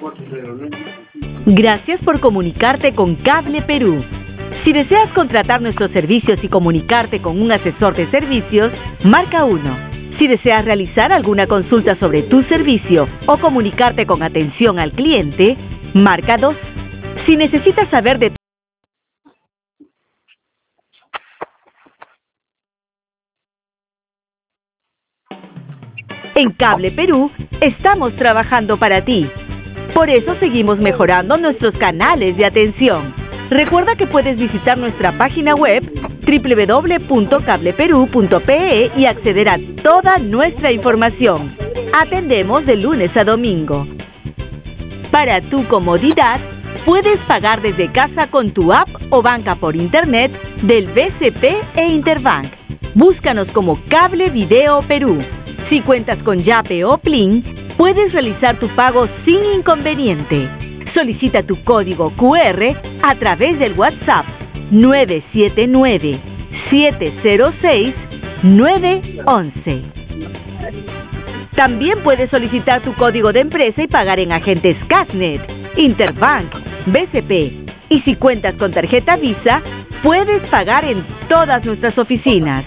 Gracias por comunicarte con Cable Perú. Si deseas contratar nuestros servicios y comunicarte con un asesor de servicios, marca 1. Si deseas realizar alguna consulta sobre tu servicio o comunicarte con atención al cliente, marca 2. Si necesitas saber de En Cable Perú, estamos trabajando para ti. Por eso seguimos mejorando nuestros canales de atención. Recuerda que puedes visitar nuestra página web www.cableperu.pe y acceder a toda nuestra información. Atendemos de lunes a domingo. Para tu comodidad, puedes pagar desde casa con tu app o banca por internet del BCP e Interbank. Búscanos como Cable Video Perú. Si cuentas con Yape o Plin, puedes realizar tu pago sin inconveniente. Solicita tu código QR a través del WhatsApp 979-706-911. También puedes solicitar tu código de empresa y pagar en agentes Casnet, Interbank, BCP. Y si cuentas con tarjeta Visa, puedes pagar en todas nuestras oficinas.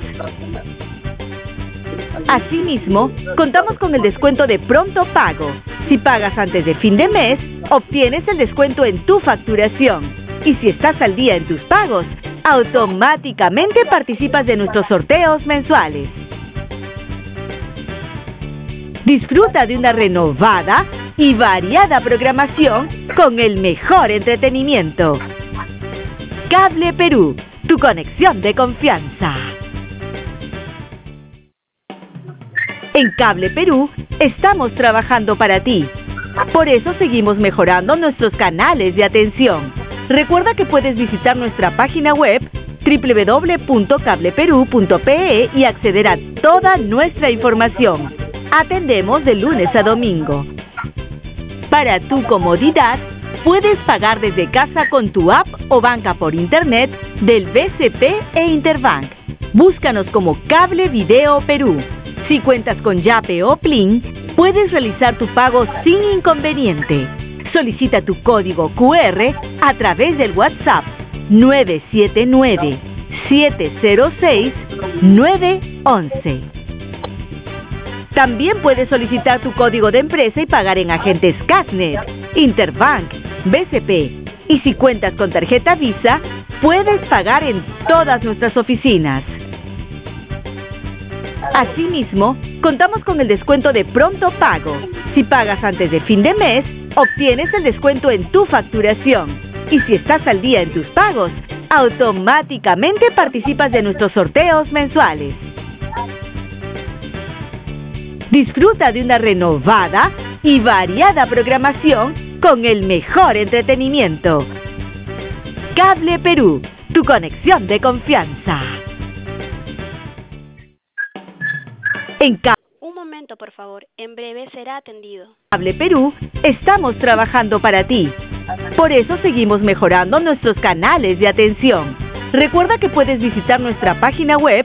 Asimismo, contamos con el descuento de pronto pago. Si pagas antes de fin de mes, obtienes el descuento en tu facturación. Y si estás al día en tus pagos, automáticamente participas de nuestros sorteos mensuales. Disfruta de una renovada y variada programación con el mejor entretenimiento. Cable Perú, tu conexión de confianza. En Cable Perú, estamos trabajando para ti. Por eso seguimos mejorando nuestros canales de atención. Recuerda que puedes visitar nuestra página web www.cableperu.pe y acceder a toda nuestra información. Atendemos de lunes a domingo. Para tu comodidad, puedes pagar desde casa con tu app o banca por internet del BCP e Interbank. Búscanos como Cable Video Perú. Si cuentas con Yape o Plin, puedes realizar tu pago sin inconveniente. Solicita tu código QR a través del WhatsApp 979-706-911. También puedes solicitar tu código de empresa y pagar en agentes Casnet, Interbank, BCP. Y si cuentas con tarjeta Visa, puedes pagar en todas nuestras oficinas. Asimismo, contamos con el descuento de pronto pago. Si pagas antes de fin de mes, obtienes el descuento en tu facturación. Y si estás al día en tus pagos, automáticamente participas de nuestros sorteos mensuales. Disfruta de una renovada y variada programación con el mejor entretenimiento. Cable Perú, tu conexión de confianza. Un momento, por favor. En breve será atendido. Cable Perú, estamos trabajando para ti. Por eso seguimos mejorando nuestros canales de atención. Recuerda que puedes visitar nuestra página web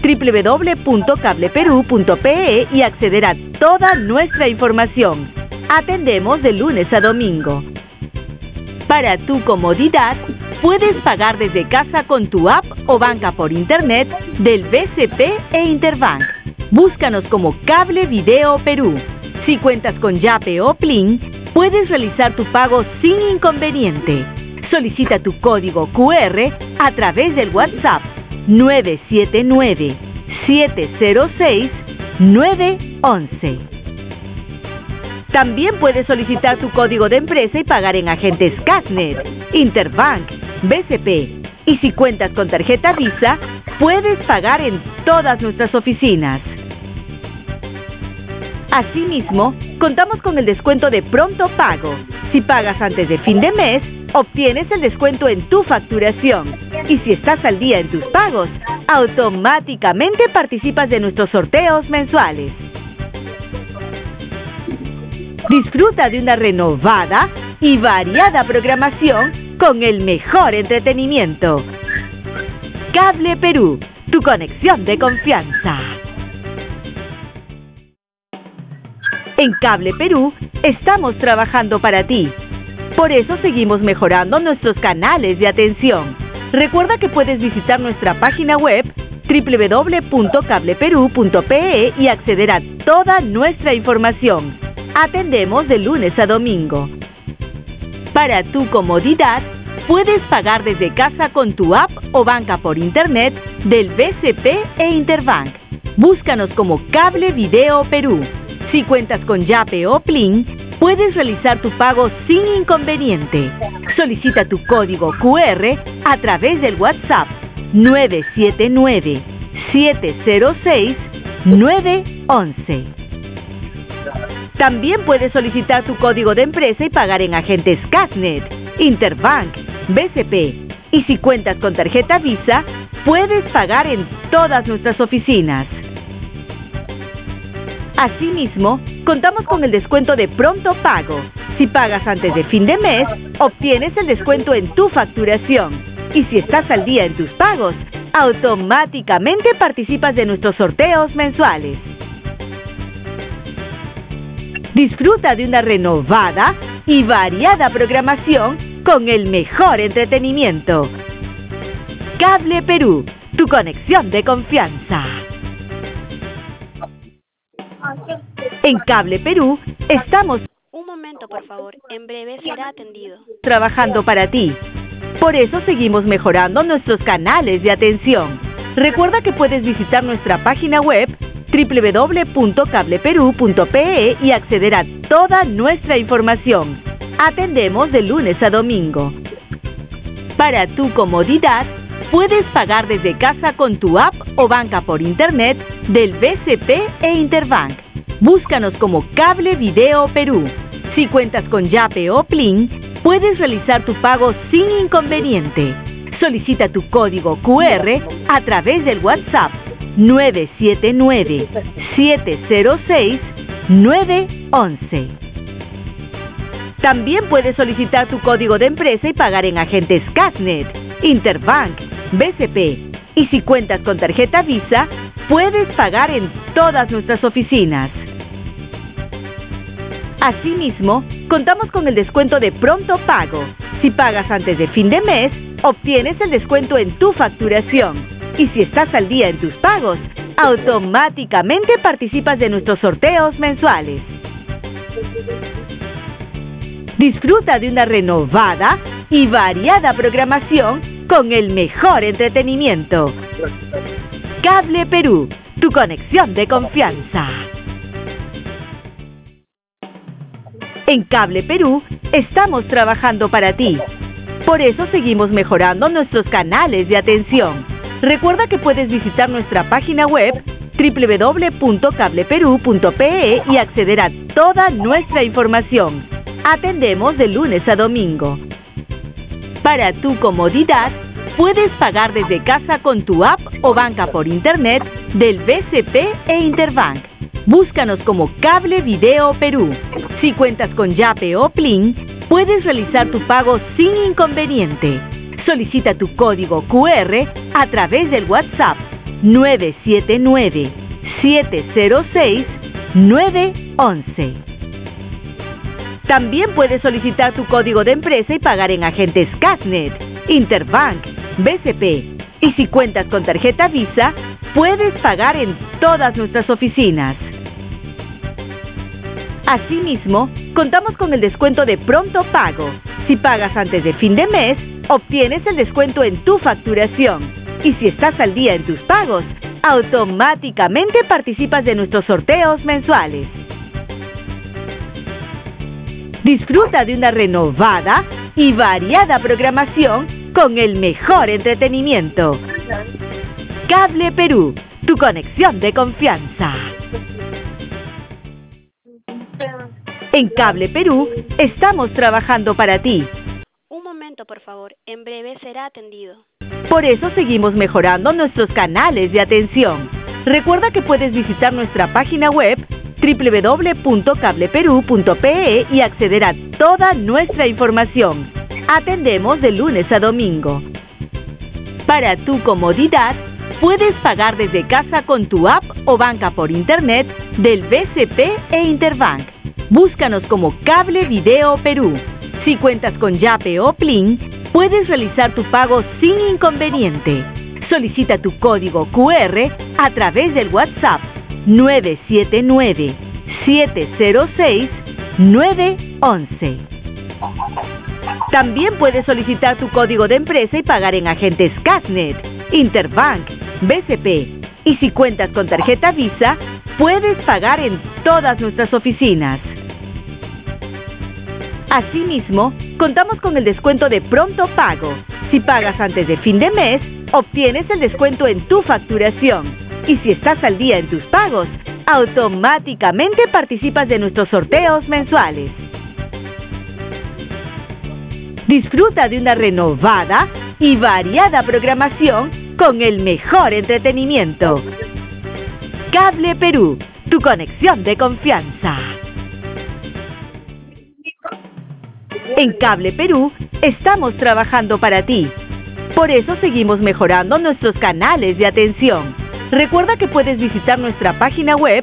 www.cableperu.pe y acceder a toda nuestra información. Atendemos de lunes a domingo. Para tu comodidad, puedes pagar desde casa con tu app o banca por internet del BCP e Interbank. Búscanos como Cable Video Perú. Si cuentas con Yape o Plin, puedes realizar tu pago sin inconveniente. Solicita tu código QR a través del WhatsApp 979-706-911. También puedes solicitar tu código de empresa y pagar en agentes Casnet, Interbank, BCP. Y si cuentas con tarjeta Visa, puedes pagar en todas nuestras oficinas. Asimismo, contamos con el descuento de pronto pago. Si pagas antes de fin de mes, obtienes el descuento en tu facturación. Y si estás al día en tus pagos, automáticamente participas de nuestros sorteos mensuales. Disfruta de una renovada y variada programación con el mejor entretenimiento. Cable Perú, tu conexión de confianza. En Cable Perú estamos trabajando para ti. Por eso seguimos mejorando nuestros canales de atención. Recuerda que puedes visitar nuestra página web www.cableperú.pe y acceder a toda nuestra información. Atendemos de lunes a domingo. Para tu comodidad, puedes pagar desde casa con tu app o banca por internet del BCP e Interbank. Búscanos como Cable Video Perú. Si cuentas con Yape o Plin, puedes realizar tu pago sin inconveniente. Solicita tu código QR a través del WhatsApp 979-706-911. También puedes solicitar tu código de empresa y pagar en agentes Casnet, Interbank, BCP. Y si cuentas con tarjeta Visa, puedes pagar en todas nuestras oficinas. Asimismo, contamos con el descuento de pronto pago. Si pagas antes de fin de mes, obtienes el descuento en tu facturación. Y si estás al día en tus pagos, automáticamente participas de nuestros sorteos mensuales. Disfruta de una renovada y variada programación con el mejor entretenimiento. Cable Perú, tu conexión de confianza. En Cable Perú estamos Un momento, por favor. En breve será atendido. trabajando para ti. Por eso seguimos mejorando nuestros canales de atención. Recuerda que puedes visitar nuestra página web www.cableperú.pe y acceder a toda nuestra información. Atendemos de lunes a domingo. Para tu comodidad, puedes pagar desde casa con tu app o banca por internet del BCP e Interbank. Búscanos como Cable Video Perú. Si cuentas con Yape o Plin, puedes realizar tu pago sin inconveniente. Solicita tu código QR a través del WhatsApp 979-706-911. También puedes solicitar tu código de empresa y pagar en agentes Casnet, Interbank, BCP. Y si cuentas con tarjeta Visa, puedes pagar en todas nuestras oficinas. Asimismo, contamos con el descuento de pronto pago. Si pagas antes de fin de mes, obtienes el descuento en tu facturación. Y si estás al día en tus pagos, automáticamente participas de nuestros sorteos mensuales. Disfruta de una renovada y variada programación con el mejor entretenimiento. Cable Perú, tu conexión de confianza. En Cable Perú estamos trabajando para ti. Por eso seguimos mejorando nuestros canales de atención. Recuerda que puedes visitar nuestra página web www.cableperú.pe y acceder a toda nuestra información. Atendemos de lunes a domingo. Para tu comodidad, puedes pagar desde casa con tu app o banca por internet del BCP e Interbank. Búscanos como Cable Video Perú. Si cuentas con Yape o Plin, puedes realizar tu pago sin inconveniente. Solicita tu código QR a través del WhatsApp 979-706-911. También puedes solicitar tu código de empresa y pagar en agentes Casnet, Interbank, BCP. Y si cuentas con tarjeta Visa, puedes pagar en todas nuestras oficinas. Asimismo, contamos con el descuento de pronto pago. Si pagas antes de fin de mes, obtienes el descuento en tu facturación. Y si estás al día en tus pagos, automáticamente participas de nuestros sorteos mensuales. Disfruta de una renovada y variada programación con el mejor entretenimiento. Cable Perú, tu conexión de confianza. En Cable Perú estamos trabajando para ti. Un momento, por favor. En breve será atendido. Por eso seguimos mejorando nuestros canales de atención. Recuerda que puedes visitar nuestra página web www.cableperú.pe y acceder a toda nuestra información. Atendemos de lunes a domingo. Para tu comodidad, puedes pagar desde casa con tu app o banca por internet del BCP e Interbank. Búscanos como Cable Video Perú. Si cuentas con Yape o Plin, puedes realizar tu pago sin inconveniente. Solicita tu código QR a través del WhatsApp 979-706-911. También puedes solicitar tu código de empresa y pagar en agentes Casnet, Interbank, BCP. Y si cuentas con tarjeta Visa, puedes pagar en todas nuestras oficinas. Asimismo, contamos con el descuento de pronto pago. Si pagas antes de fin de mes, obtienes el descuento en tu facturación. Y si estás al día en tus pagos, automáticamente participas de nuestros sorteos mensuales. Disfruta de una renovada y variada programación con el mejor entretenimiento. Cable Perú, tu conexión de confianza. En Cable Perú estamos trabajando para ti. Por eso seguimos mejorando nuestros canales de atención. Recuerda que puedes visitar nuestra página web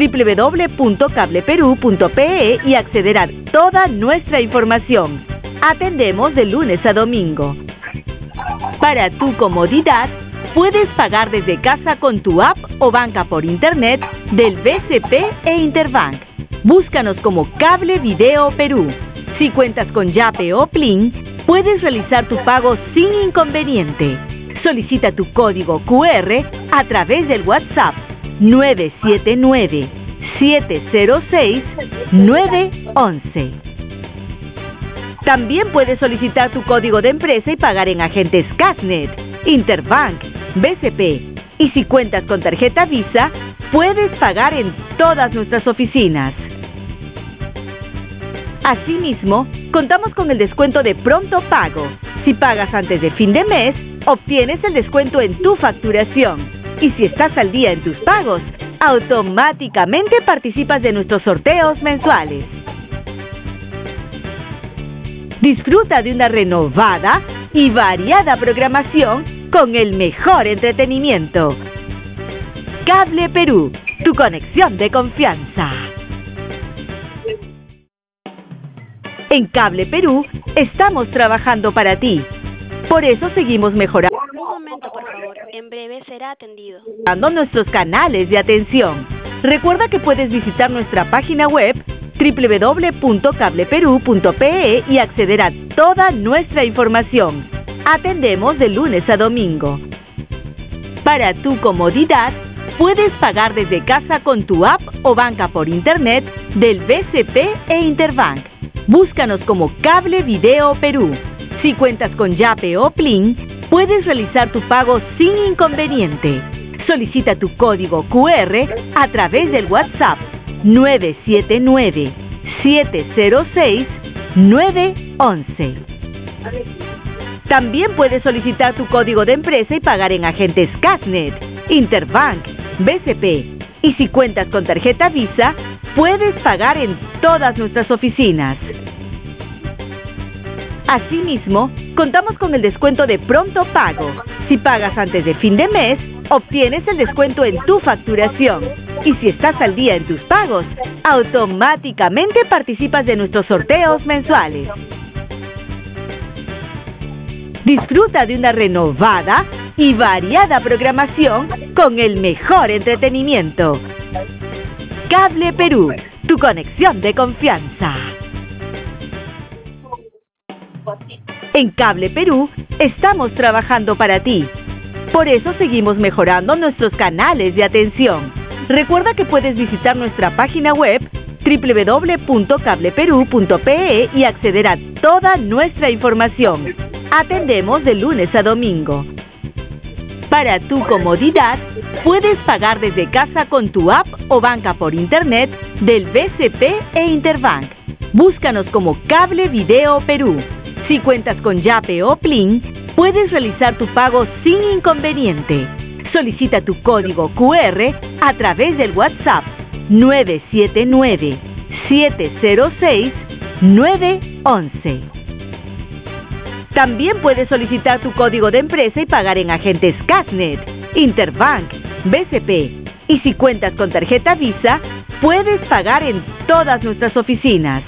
www.cableperú.pe y acceder a toda nuestra información. Atendemos de lunes a domingo. Para tu comodidad, puedes pagar desde casa con tu app o banca por internet del BCP e Interbank. Búscanos como Cable Video Perú. Si cuentas con Yape o Plin, puedes realizar tu pago sin inconveniente. Solicita tu código QR a través del WhatsApp 979-706-911. También puedes solicitar tu código de empresa y pagar en agentes Casnet, Interbank, BCP. Y si cuentas con tarjeta Visa, puedes pagar en todas nuestras oficinas. Asimismo, contamos con el descuento de pronto pago. Si pagas antes de fin de mes, obtienes el descuento en tu facturación. Y si estás al día en tus pagos, automáticamente participas de nuestros sorteos mensuales. Disfruta de una renovada y variada programación con el mejor entretenimiento. Cable Perú, tu conexión de confianza. En Cable Perú estamos trabajando para ti. Por eso seguimos mejorando Un momento, por favor. En breve será atendido. nuestros canales de atención. Recuerda que puedes visitar nuestra página web www.cableperú.pe y acceder a toda nuestra información. Atendemos de lunes a domingo. Para tu comodidad, puedes pagar desde casa con tu app o banca por internet del BCP e Interbank. Búscanos como Cable Video Perú. Si cuentas con Yape o Plin, puedes realizar tu pago sin inconveniente. Solicita tu código QR a través del WhatsApp 979-706-911. También puedes solicitar tu código de empresa y pagar en agentes Casnet, Interbank, BCP. Y si cuentas con tarjeta Visa, puedes pagar en todas nuestras oficinas. Asimismo, contamos con el descuento de pronto pago. Si pagas antes de fin de mes, obtienes el descuento en tu facturación. Y si estás al día en tus pagos, automáticamente participas de nuestros sorteos mensuales. Disfruta de una renovada y variada programación con el mejor entretenimiento. Cable Perú, tu conexión de confianza. En Cable Perú estamos trabajando para ti. Por eso seguimos mejorando nuestros canales de atención. Recuerda que puedes visitar nuestra página web www.cableperú.pe y acceder a toda nuestra información. Atendemos de lunes a domingo. Para tu comodidad, puedes pagar desde casa con tu app o banca por internet del BCP e Interbank. Búscanos como Cable Video Perú. Si cuentas con Yape o Plin, puedes realizar tu pago sin inconveniente. Solicita tu código QR a través del WhatsApp 979-706-911. También puedes solicitar tu código de empresa y pagar en agentes Casnet, Interbank, BCP. Y si cuentas con tarjeta Visa, puedes pagar en todas nuestras oficinas.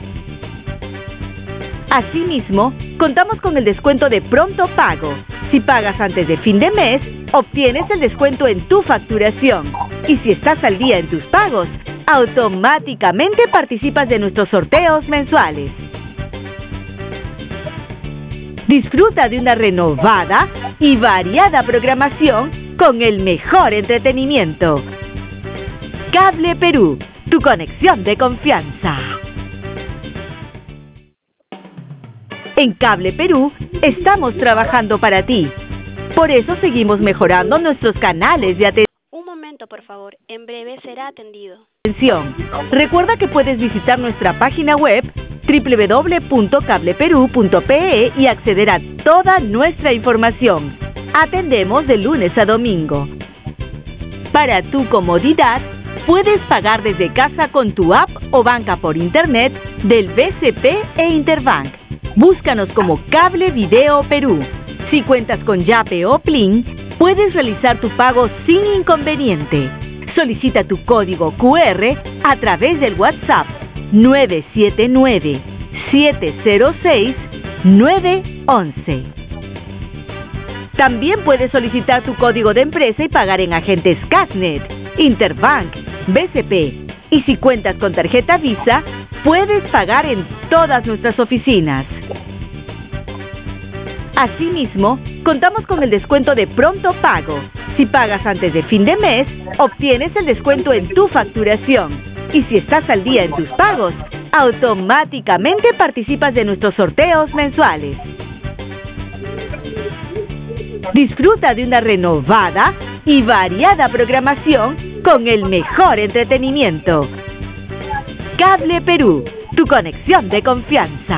Asimismo, contamos con el descuento de pronto pago. Si pagas antes de fin de mes, obtienes el descuento en tu facturación. Y si estás al día en tus pagos, automáticamente participas de nuestros sorteos mensuales. Disfruta de una renovada y variada programación con el mejor entretenimiento. Cable Perú, tu conexión de confianza. En Cable Perú estamos trabajando para ti. Por eso seguimos mejorando nuestros canales de atención. Un momento, por favor. En breve será atendido. Recuerda que puedes visitar nuestra página web www.cableperu.pe y acceder a toda nuestra información. Atendemos de lunes a domingo. Para tu comodidad, puedes pagar desde casa con tu app o banca por internet del BCP e Interbank. Búscanos como Cable Video Perú. Si cuentas con Yape o Plin, puedes realizar tu pago sin inconveniente. Solicita tu código QR a través del WhatsApp 979-706-911. También puedes solicitar tu código de empresa y pagar en agentes Casnet, Interbank, BCP. Y si cuentas con tarjeta Visa, puedes pagar en todas nuestras oficinas. Asimismo, contamos con el descuento de pronto pago. Si pagas antes de fin de mes, obtienes el descuento en tu facturación. Y si estás al día en tus pagos, automáticamente participas de nuestros sorteos mensuales. Disfruta de una renovada y variada programación con el mejor entretenimiento. Cable Perú, tu conexión de confianza.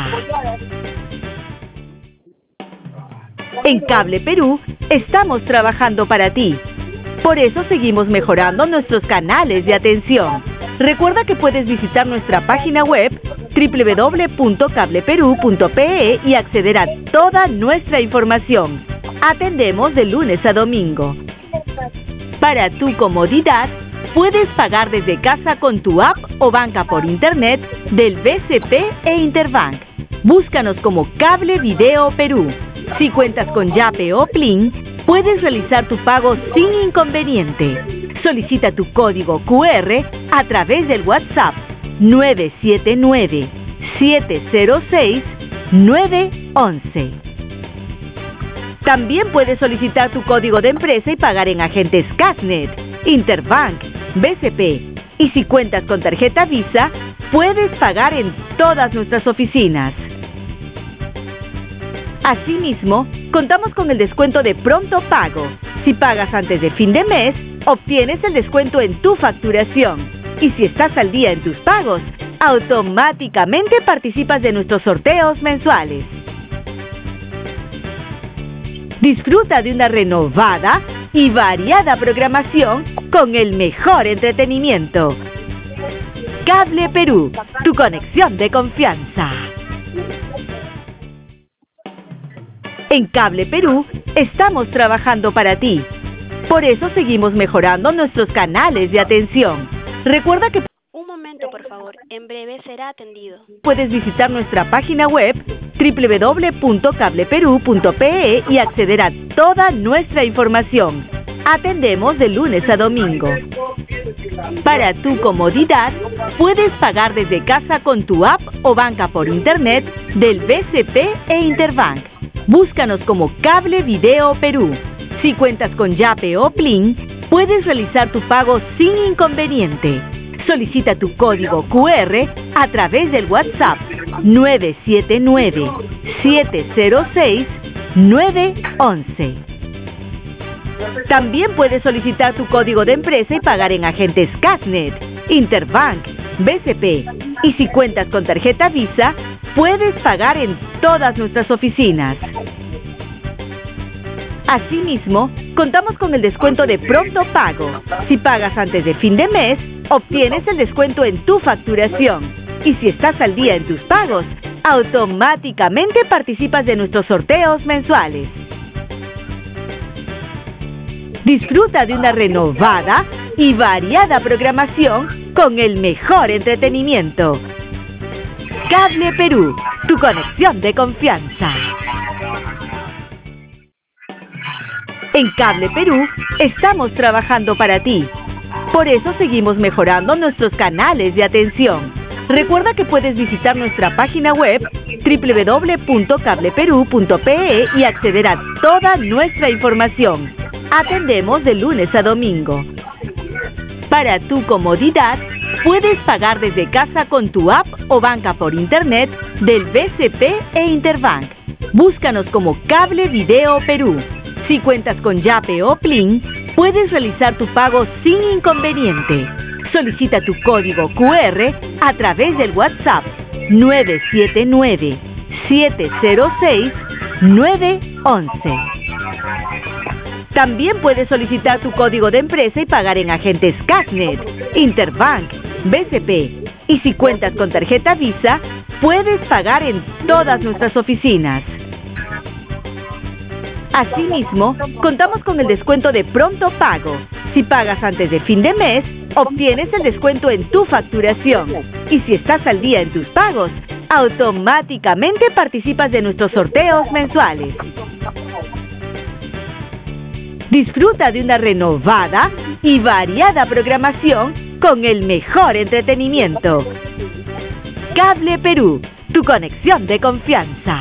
En Cable Perú estamos trabajando para ti. Por eso seguimos mejorando nuestros canales de atención. Recuerda que puedes visitar nuestra página web www.cableperu.pe y acceder a toda nuestra información. Atendemos de lunes a domingo. Para tu comodidad, puedes pagar desde casa con tu app o banca por internet del BCP e Interbank. Búscanos como Cable Video Perú. Si cuentas con Yape o Plin, puedes realizar tu pago sin inconveniente. Solicita tu código QR a través del WhatsApp 979-706-911. También puedes solicitar tu código de empresa y pagar en agentes Casnet, Interbank, BCP. Y si cuentas con tarjeta Visa, puedes pagar en todas nuestras oficinas. Asimismo, contamos con el descuento de pronto pago. Si pagas antes de fin de mes, obtienes el descuento en tu facturación. Y si estás al día en tus pagos, automáticamente participas de nuestros sorteos mensuales. Disfruta de una renovada y variada programación con el mejor entretenimiento. Cable Perú, tu conexión de confianza. En Cable Perú estamos trabajando para ti. Por eso seguimos mejorando nuestros canales de atención. Recuerda que Un momento, por favor. En breve será atendido. puedes visitar nuestra página web www.cableperu.pe y acceder a toda nuestra información. Atendemos de lunes a domingo. Para tu comodidad, puedes pagar desde casa con tu app o banca por internet del BCP e Interbank. Búscanos como Cable Video Perú. Si cuentas con Yape o Plin, puedes realizar tu pago sin inconveniente. Solicita tu código QR a través del WhatsApp 979-706-911. También puedes solicitar tu código de empresa y pagar en agentes Casnet, Interbank, BCP. Y si cuentas con tarjeta Visa, puedes pagar en todas nuestras oficinas. Asimismo, contamos con el descuento de pronto pago. Si pagas antes de fin de mes, obtienes el descuento en tu facturación. Y si estás al día en tus pagos, automáticamente participas de nuestros sorteos mensuales. Disfruta de una renovada y variada programación con el mejor entretenimiento. Cable Perú, tu conexión de confianza. En Cable Perú estamos trabajando para ti. Por eso seguimos mejorando nuestros canales de atención. Recuerda que puedes visitar nuestra página web www.cableperú.pe y acceder a toda nuestra información. Atendemos de lunes a domingo. Para tu comodidad, puedes pagar desde casa con tu app o banca por internet del BCP e Interbank. Búscanos como Cable Video Perú. Si cuentas con Yape o Plin, puedes realizar tu pago sin inconveniente. Solicita tu código QR a través del WhatsApp 979-706-911. También puedes solicitar tu código de empresa y pagar en agentes Casnet, Interbank, BCP. Y si cuentas con tarjeta Visa, puedes pagar en todas nuestras oficinas. Asimismo, contamos con el descuento de pronto pago. Si pagas antes de fin de mes, obtienes el descuento en tu facturación. Y si estás al día en tus pagos, automáticamente participas de nuestros sorteos mensuales. Disfruta de una renovada y variada programación con el mejor entretenimiento. Cable Perú, tu conexión de confianza.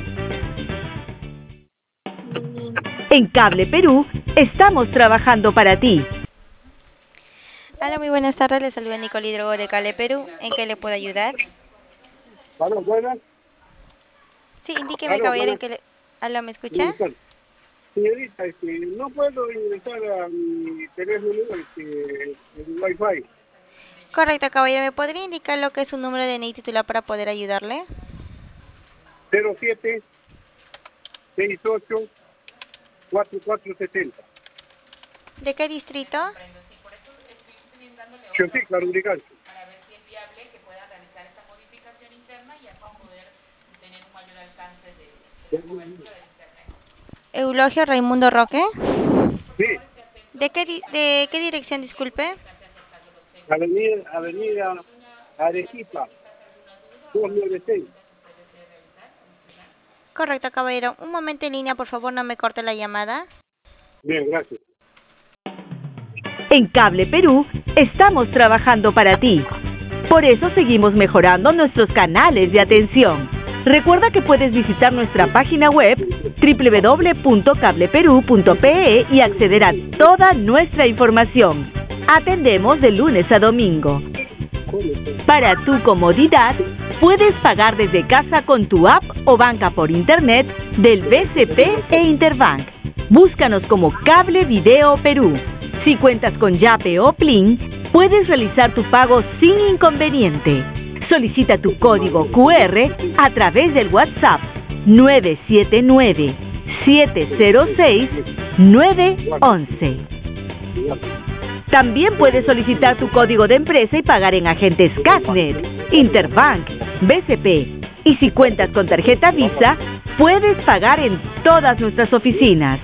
En Cable Perú estamos trabajando para ti. Hola, muy buenas tardes. Les saluda Nicole Hidrogo de Cable Perú. ¿En qué le puedo ayudar? Hola, buenas. Sí, indíqueme, caballero, en qué le... Hola, ¿me escucha? Señorita, no puedo ingresar a mi teléfono el Wi-Fi. Correcto, caballero. ¿Me podría indicar lo que es su número de DNI titular para poder ayudarle? 07 68 4470. ¿De qué distrito? Chosica, Lurigancho. Para ver si es viable que puedan realizar esta modificación interna y así poder tener un mayor alcance de la cobertura del internet. Eulogio Raimundo Roque. Sí, ¿De qué dirección, disculpe? Avenida Arequipa, 296. Correcto, caballero. Un momento en línea, por favor, no me corte la llamada. Bien, gracias. En Cable Perú estamos trabajando para ti. Por eso seguimos mejorando nuestros canales de atención. Recuerda que puedes visitar nuestra página web www.cableperú.pe y acceder a toda nuestra información. Atendemos de lunes a domingo. Para tu comodidad, puedes pagar desde casa con tu app o banca por internet del BCP e Interbank. Búscanos como Cable Video Perú. Si cuentas con Yape o Plin, puedes realizar tu pago sin inconveniente. Solicita tu código QR a través del WhatsApp 979-706-911. También puedes solicitar tu código de empresa y pagar en agentes Casnet, Interbank, BCP. Y si cuentas con tarjeta Visa, puedes pagar en todas nuestras oficinas.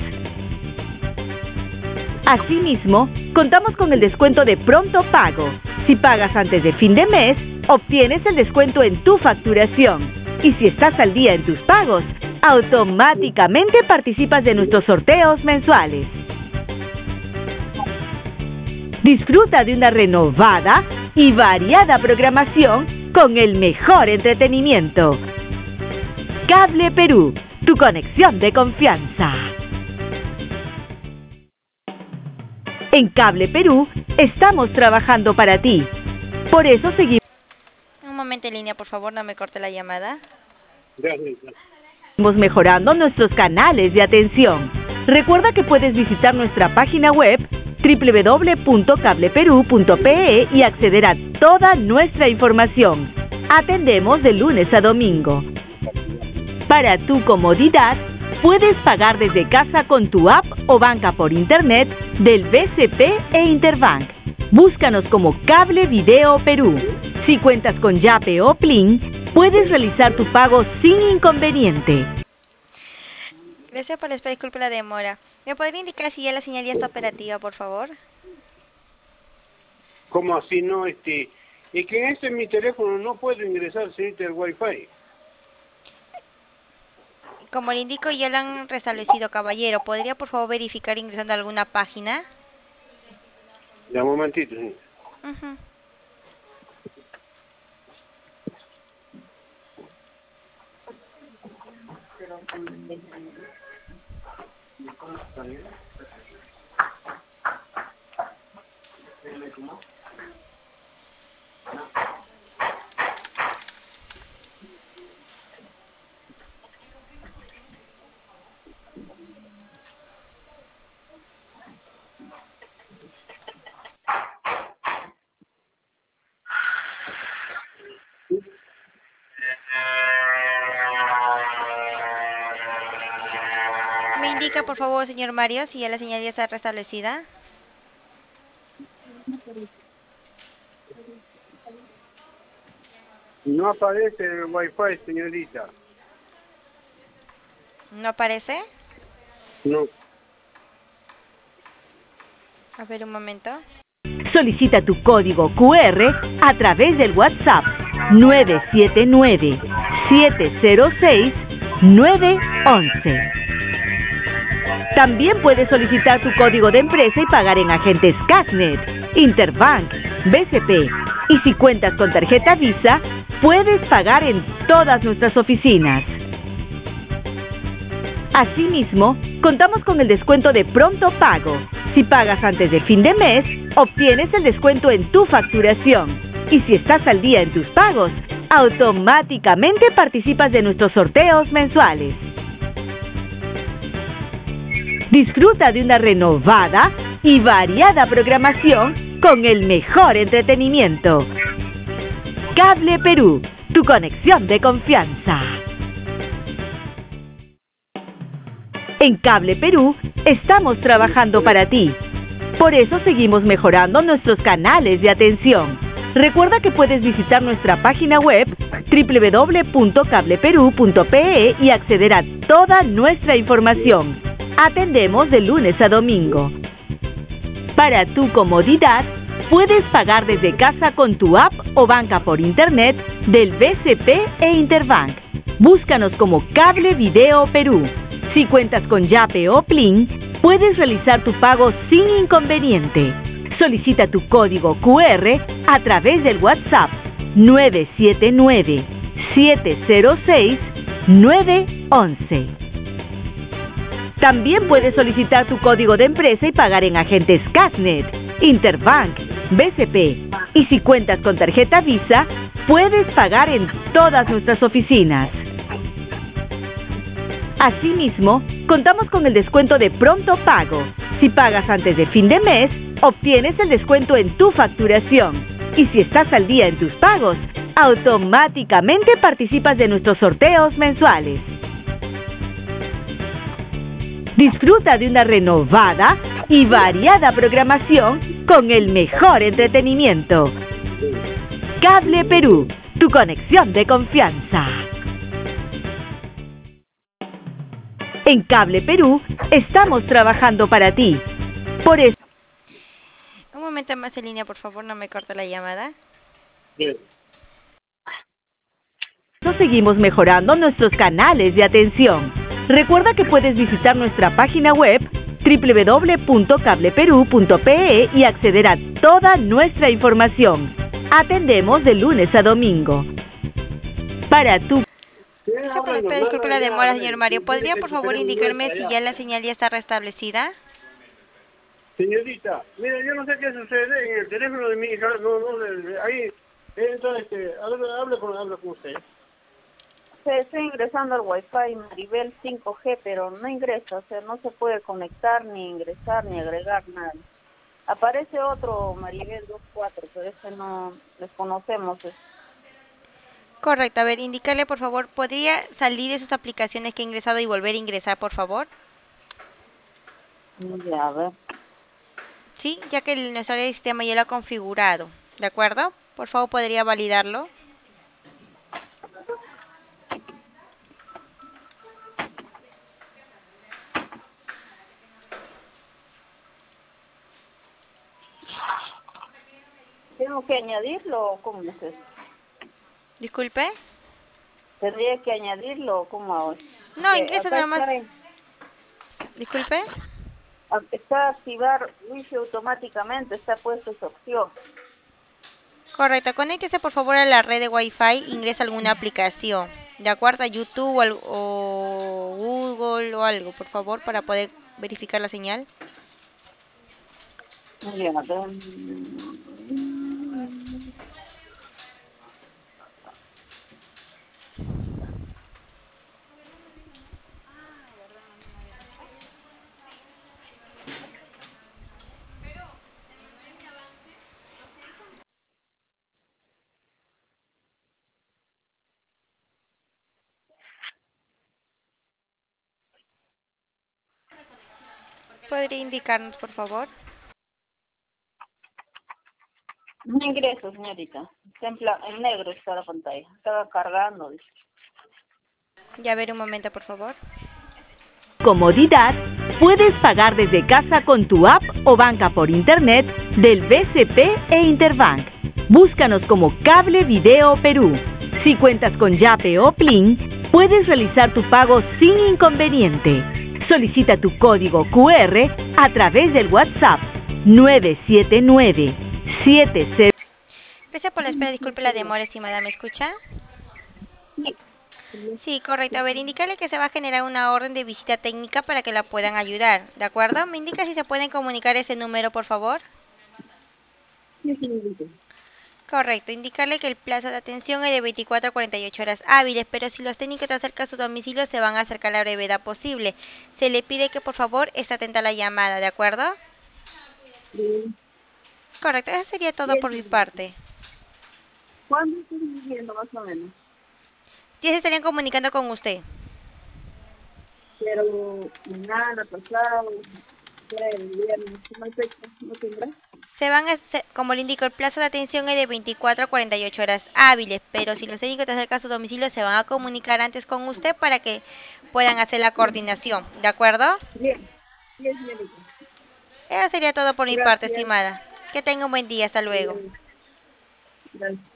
Asimismo, contamos con el descuento de pronto pago. Si pagas antes de fin de mes, obtienes el descuento en tu facturación. Y si estás al día en tus pagos, automáticamente participas de nuestros sorteos mensuales. Disfruta de una renovada y variada programación con el mejor entretenimiento. Cable Perú, tu conexión de confianza. En Cable Perú estamos trabajando para ti. Por eso seguimos Un momento en línea, por favor, no me corte la llamada. Gracias. mejorando nuestros canales de atención. Recuerda que puedes visitar nuestra página web www.cableperú.pe y acceder a toda nuestra información. Atendemos de lunes a domingo. Para tu comodidad, puedes pagar desde casa con tu app o banca por internet del BCP e Interbank. Búscanos como Cable Video Perú. Si cuentas con Yape o Plin, puedes realizar tu pago sin inconveniente. Gracias por la espera, disculpe la demora. ¿Me podría indicar si ya la señal ya está operativa, por favor? ¿Cómo así no? Es que en este mi teléfono no puedo ingresar, señorita, el Wi-Fi. Como le indico, ya lo han restablecido, caballero. ¿Podría, por favor, verificar ingresando a alguna página? Ya, un momentito, señor. Ujú. ¿Me indica, por favor, señor Mario, si ya la señal ya está restablecida? No aparece el Wi-Fi, señorita. ¿No aparece? No. A ver, un momento. Solicita tu código QR a través del WhatsApp 979-706-911. También puedes solicitar tu código de empresa y pagar en agentes Cashnet, Interbank, BCP. Y si cuentas con tarjeta Visa, puedes pagar en todas nuestras oficinas. Asimismo, contamos con el descuento de pronto pago. Si pagas antes de fin de mes, obtienes el descuento en tu facturación. Y si estás al día en tus pagos, automáticamente participas de nuestros sorteos mensuales. Disfruta de una renovada y variada programación con el mejor entretenimiento. Cable Perú, tu conexión de confianza. En Cable Perú estamos trabajando para ti. Por eso seguimos mejorando nuestros canales de atención. Recuerda que puedes visitar nuestra página web www.cableperú.pe y acceder a toda nuestra información. Atendemos de lunes a domingo. Para tu comodidad, puedes pagar desde casa con tu app o banca por internet del BCP e Interbank. Búscanos como Cable Video Perú. Si cuentas con Yape o Plin, puedes realizar tu pago sin inconveniente. Solicita tu código QR a través del WhatsApp 979-706-911. También puedes solicitar tu código de empresa y pagar en agentes Cashnet, Interbank, BCP. Y si cuentas con tarjeta Visa, puedes pagar en todas nuestras oficinas. Asimismo, contamos con el descuento de pronto pago. Si pagas antes de fin de mes, obtienes el descuento en tu facturación. Y si estás al día en tus pagos, automáticamente participas de nuestros sorteos mensuales. Disfruta de una renovada y variada programación con el mejor entretenimiento. Cable Perú, tu conexión de confianza. En Cable Perú estamos trabajando para ti. Por eso Un momento más en línea, por favor, no me corte la llamada. Bien. seguimos mejorando nuestros canales de atención. Recuerda que puedes visitar nuestra página web www.cableperú.pe y acceder a toda nuestra información. Atendemos de lunes a domingo. Para tu... Disculpe la demora, señor Mario. ¿Podría, por favor, indicarme si ya la señal ya está restablecida? Señorita, mira, yo no sé qué sucede en el teléfono de mi hija, ahí, entonces, hable con usted. Estoy ingresando al Wi-Fi Maribel 5G, pero no ingresa, o sea, no se puede conectar, ni ingresar, ni agregar nada. Aparece otro Maribel 24, pero ese no desconocemos. Correcto, a ver, indicarle, por favor, ¿podría salir de esas aplicaciones que ha ingresado y volver a ingresar, por favor? Ya, a ver. Sí, ya que nuestro área de sistema ya lo ha configurado, ¿de acuerdo? Por favor, ¿podría validarlo? ¿Tengo que añadirlo o cómo es eso? Disculpe. ¿Tendría que añadirlo o cómo hago? No, ingresa Acá nada más. está, Disculpe. está activar wifi automáticamente, está puesta esa opción. Correcto, conéctese por favor a la red de Wi-Fi, ingresa alguna aplicación, de acuerdo a YouTube o Google o algo, por favor, para poder verificar la señal. Ya, ¿Podría indicarnos, por favor? no ingreso, señorita. Está en negro está la pantalla. Estaba cargando. Dice. Ya, a ver un momento, por favor. Comodidad, puedes pagar desde casa con tu app o banca por internet del BCP e Interbank. Búscanos como Cable Video Perú. Si cuentas con Yape o Plin, puedes realizar tu pago sin inconveniente. Solicita tu código QR a través del WhatsApp 979-70. Gracias por la espera, disculpe la demora, estimada, ¿me escucha? Sí, correcto. A ver, indicarle que se va a generar una orden de visita técnica para que la puedan ayudar, ¿de acuerdo? ¿Me indica si se pueden comunicar ese número, por favor? Sí, señorita. Correcto, indicarle que el plazo de atención es de 24 a 48 horas hábiles, pero si los técnicos están cerca a su domicilio se van a acercar a la brevedad posible. Se le pide que por favor esté atenta a la llamada, ¿de acuerdo? Bien. Correcto, eso sería todo por mi parte. ¿Cuándo estoy viviendo más o menos? Ya se estarían comunicando con usted. Pero mañana, pasado, el viernes, ¿no hay fecha? ¿No tendrá? Como le indico, el plazo de atención es de 24 a 48 horas hábiles, pero si los técnicos están cerca a su domicilio se van a comunicar antes con usted para que puedan hacer la coordinación, ¿de acuerdo? Bien, bien, señorita. Eso sería todo por mi parte, Gracias. estimada. Que tenga un buen día, hasta luego. Gracias.